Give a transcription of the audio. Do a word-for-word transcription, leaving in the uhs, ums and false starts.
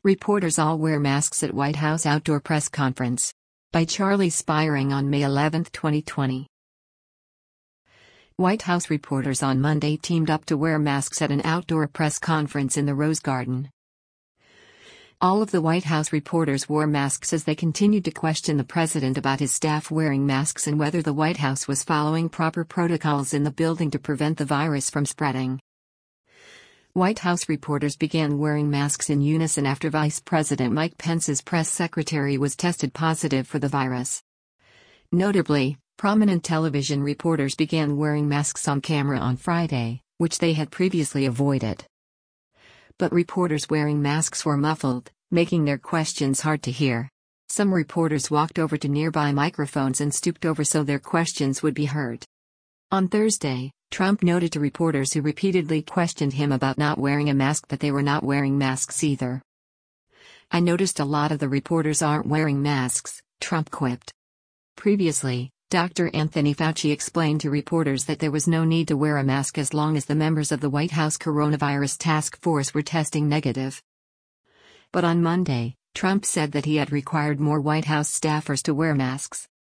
Reporters all wear masks at White House outdoor press conference. By Charlie Spiring on May eleventh, twenty twenty. White House reporters on Monday teamed up to wear masks at an outdoor press conference in the Rose Garden. All of the White House reporters wore masks as they continued to question the president about his staff wearing masks and whether the White House was following proper protocols in the building to prevent the virus from spreading. White House reporters began wearing masks in unison after Vice President Mike Pence's press secretary was tested positive for the virus. Notably, prominent television reporters began wearing masks on camera on Friday, which they had previously avoided. But reporters wearing masks were muffled, making their questions hard to hear. Some reporters walked over to nearby microphones and stooped over so their questions would be heard. On Thursday, Trump noted to reporters who repeatedly questioned him about not wearing a mask that they were not wearing masks either. "I noticed a lot of the reporters aren't wearing masks," Trump quipped. Previously, Doctor Anthony Fauci explained to reporters that there was no need to wear a mask as long as the members of the White House coronavirus task force were testing negative. But on Monday, Trump said that he had required more White House staffers to wear masks.